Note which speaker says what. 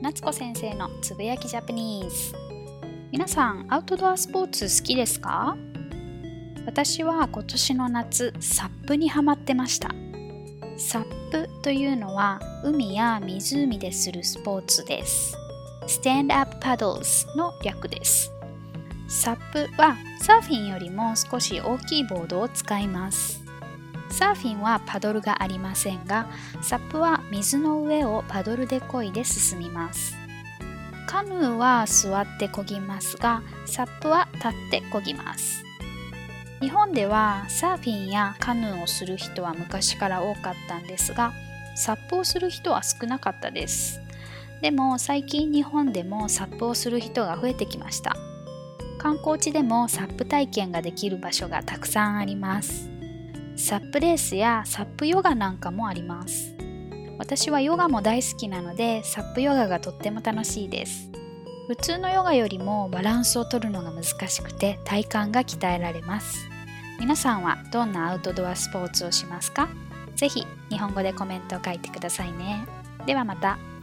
Speaker 1: 夏子先生のつぶやきジャパニーズ。皆さん、アウトドアスポーツ好きですか？私は今年の夏、サップにハマってました。サップというのは海や湖でするスポーツです。Stand Up Paddles の略です。サップはサーフィンよりも少し大きいボードを使います。サーフィンはパドルがありませんが、サップは水の上をパドルで漕いで進みます。カヌーは座って漕ぎますが、サップは立って漕ぎます。日本ではサーフィンやカヌーをする人は昔から多かったんですが、サップをする人は少なかったです。でも最近日本でもサップをする人が増えてきました。観光地でもサップ体験ができる場所がたくさんあります。サップレースやサップヨガなんかもあります。私はヨガも大好きなので、サップヨガがとっても楽しいです。普通のヨガよりもバランスを取るのが難しくて体幹が鍛えられます。皆さんはどんなアウトドアスポーツをしますか？ぜひ日本語でコメントを書いてくださいね。ではまた。